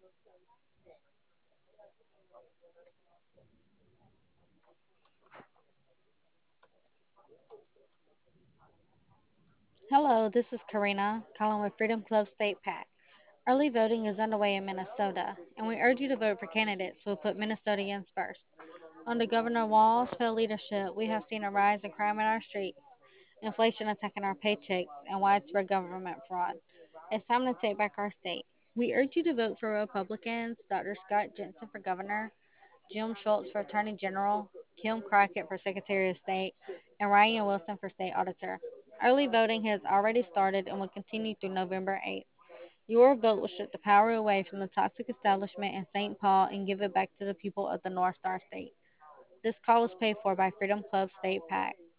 Hello, this is Karina calling with Freedom Club State PAC. Early voting is underway in Minnesota, and we urge you to vote for candidates who will put Minnesotans first. Under Governor Walz's failed leadership, we have seen a rise in crime in our streets, inflation attacking our paychecks, and widespread government fraud. It's time to take back our state. We urge you to vote for Republicans Dr. Scott Jensen for governor, Jim Schultz for Attorney General, Kim Crockett for Secretary of State, and Ryan Wilson for State Auditor. Early voting has already started and will continue through November 8th. Your vote will strip the power away from the toxic establishment in St. Paul and give it back to the people of the North Star State. This call is paid for by Freedom Club State PAC.